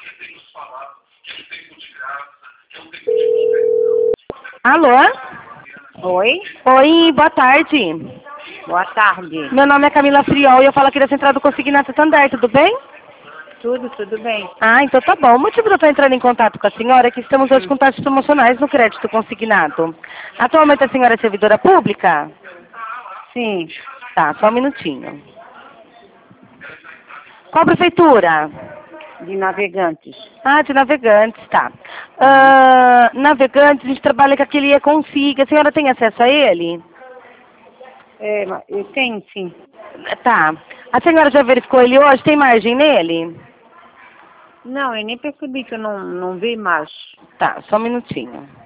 Alô? Oi, Oi, boa tarde. boa tarde. Meu nome é Camila Friol e eu falo aqui da Central do Consignato Santander, tudo bem? Tudo bem. Ah, então tá bom. O motivo de eu estar entrando em contato com a senhora é que estamos hoje com taxas promocionais no crédito consignado. Atualmente a senhora é servidora pública? Sim, Tá, só um minutinho. Qual prefeitura? de Navegantes. Ah, de Navegantes, tá. Uhum. Navegantes, a gente trabalha com aquele E-Consiga. A senhora tem acesso a ele? Eu tenho, sim. Tá. A senhora já verificou ele hoje? Tem margem nele? Não, eu nem percebi que eu não vi mais. Tá, só um minutinho.